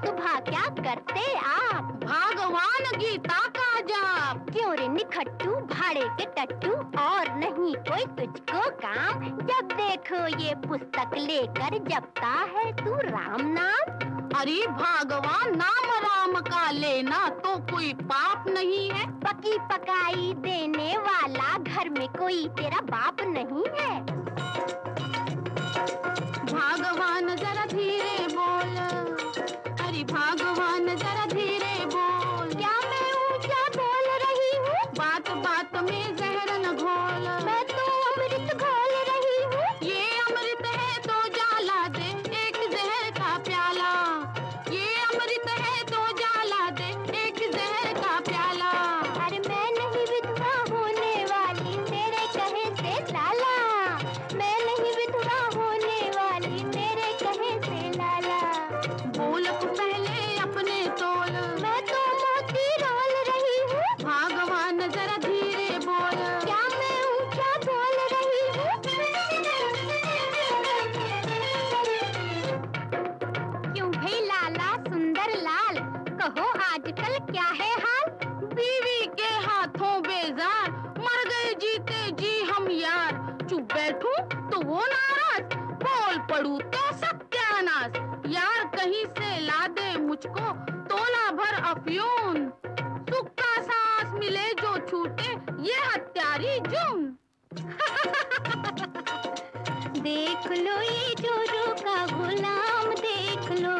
सुबह क्या करते आप? भगवान गीता का जाप। क्यों रे निखट्टू भाड़े के टट्टू, और नहीं कोई तुझको काम? जब देखो ये पुस्तक लेकर जपता है तू राम नाम। अरे भगवान, नाम राम का लेना तो कोई पाप नहीं है। पकी पकाई देने वाला घर में कोई तेरा बाप नहीं है। भगवान जरा धीरे बोल, अरे भगवान जरा धीरे बोल। क्या मैं ऊंचा बोल रही हूँ? बात बात में जहर न घोल। मैं तो अमृत घोल रही हूँ। ये अमृत है तो जाला दे एक जहर का प्याला। ये अमृत है तो जाला दे एक जहर का प्याला। अरे मैं नहीं विधवा होने वाली तेरे कहे से लाला। मैं नहीं विधवा होने वाली तेरे कहे से लाला। बोल पहले अपने तोल। मैं तो मोती रोल रही हूँ। भगवान जरा धीरे बोल। क्या मैं ऊंचा बोल रही हूँ? क्यों भाई लाला सुंदर लाल, कहो आजकल क्या है हाल? बीवी के हाथों बेजार, मर गए जीते जी हम यार। चुप बैठूं तो वो नाराज, बोल पड़ू तो सत्यानाश। यार कहीं से ला दे मुझको तोला भर अफयून। सुख का सांस मिले जो छूटे ये हत्यारी जुर्म। देख लो ये जोरू का गुलाम, देख लो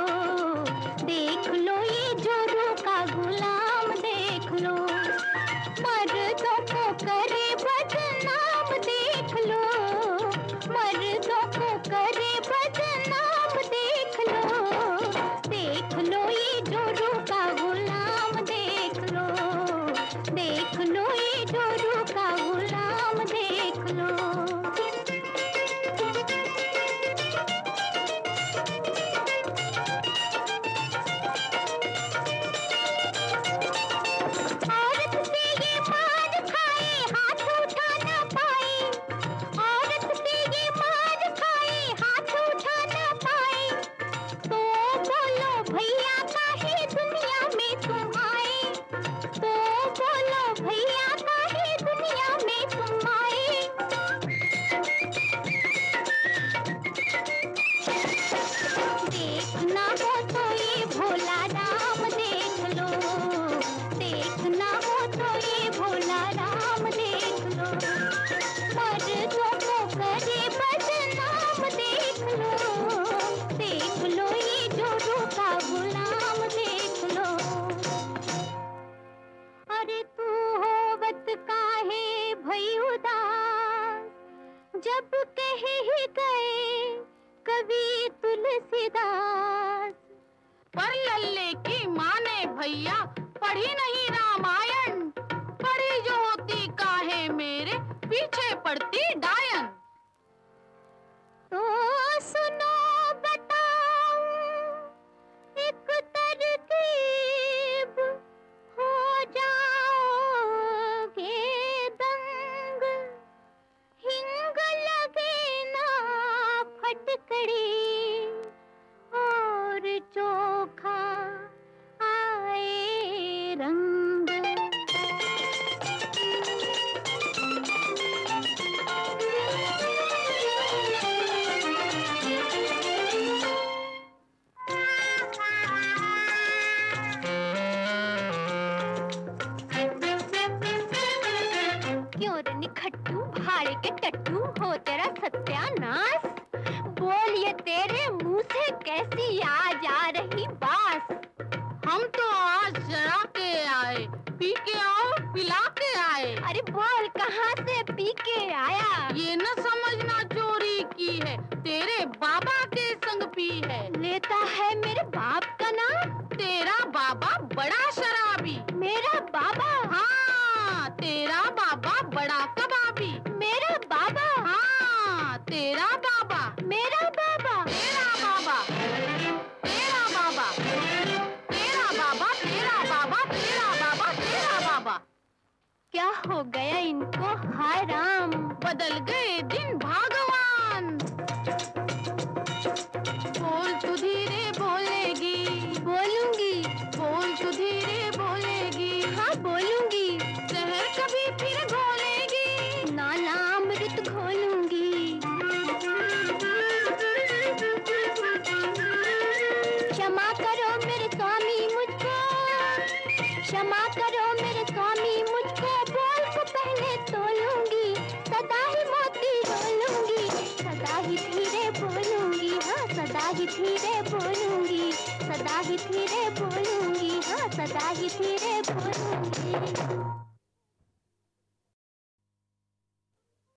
ये जोरू का गुलाम, देख लो मर्दों को करे बदनाम, देख लो मर्दों को करे बदनाम, देख लो ये जोरू का गुलाम, देख लो ये जोरू का गुलाम, देख लो। औरत से ये मार खाए हाथ उठा ना पाए, औरत से ये मार खाए हाथ उठा ना पाए। तो बोलो भैया काहे दुनिया में तुम आए, तो बोलो भैया काहे दुनिया में तुम आए। देखना हो तो ये भोला राम देख लो, देखना हो तो ये भोला राम देख लो। मर्दों को करे बदनाम, देख लो ये जोरू का गुलाम, देख लो। अरे तू होवत काहे भई उदास, जब कह ही गए कवि तुलसीदास। पर लल्ले की माँ ने भैया पढ़ी नहीं रामायण, पढ़ी जो होती काहे मेरे पीछे पड़ती डायन। तो सुनो बताऊं एक तरकीब, हो जाओगे दंग। हिंग लगे ना फटकड़ी, और चोखा आए रंग। क्यों रे निखट्टू भाड़े के टट्टू, हो तेरा सत्यानाश। बोल ये तेरे मुंह से कैसी आज आ रही बात? हम तो आज जरा के आए, पी के और पिला के आए। अरे बोल कहाँ से पी के आया? ये न समझना चोरी की है, तेरे बाबा के संग पी है। लेता है मेरे बाप का नाम? तेरा बाबा बड़ा शराबी। मेरा बाबा? हाँ, तेरा बाबा बड़ा कबाबी। मेरा बाबा? हाँ, तेरा बाबा। मेरा बाबा? तेरा बाबा, तेरा बाबा, तेरा बाबा, तेरा बाबा, तेरा बाबा, तेरा बाबा। क्या हो गया इनको हाय राम? बदल गए दिन भगवान। बोल तू धीरे बोलेगी, बोलू सदा ही धीरे बोलूंगी, हाँ सदा ही धीरे बोलूंगी, सदा ही धीरे बोलूंगी, हाँ सदा ही धीरे बोलूंगी।